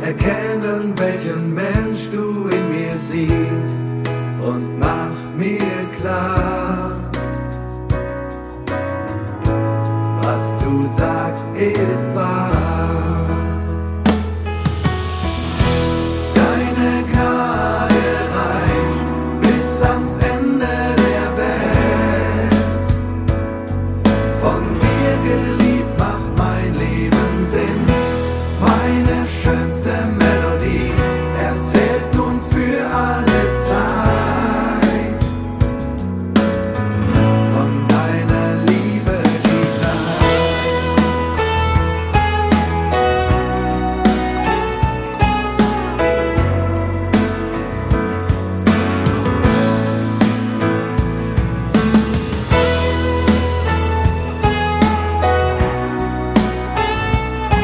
erkennen, welchen Mensch du in mir siehst und mach mir klar, was du sagst, ist wahr. Deine Gnade reicht bis ans Ende der Welt. Von dir geliebt macht mein Leben Sinn, meine schönste Melodie.